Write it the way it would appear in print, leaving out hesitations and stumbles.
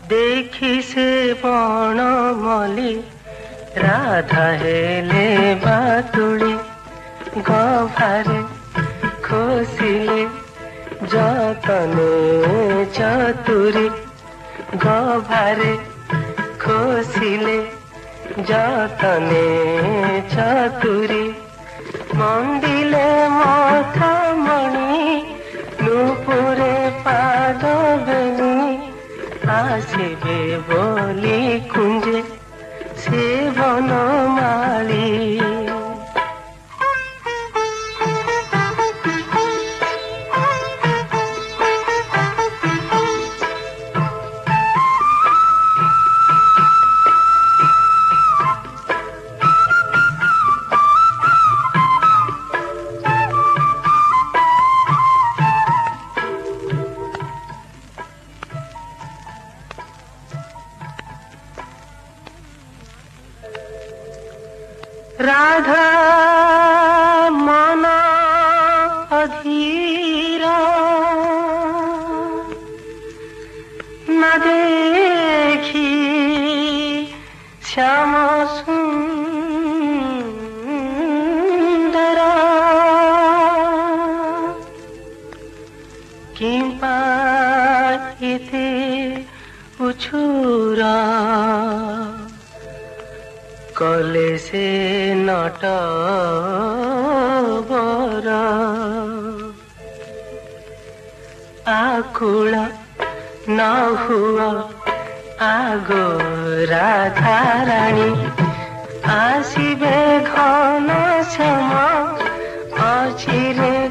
देखी से बनमली राधा हेले बातुड़ी गभारे खोसिले जतने चतुरी गभारे खोसिले जतने चतुरी मंदिले मथा मणि नुपुरे पाद बेनी आसिबे बोली कुंजे से बनमाली राधा मन अधीरा न देखी श्याम सुंदरा किंपा इते उछुरा कले से नट बरा आकुल न हुआ आगो राधा रानी आसिबे घन श्याम अचिरे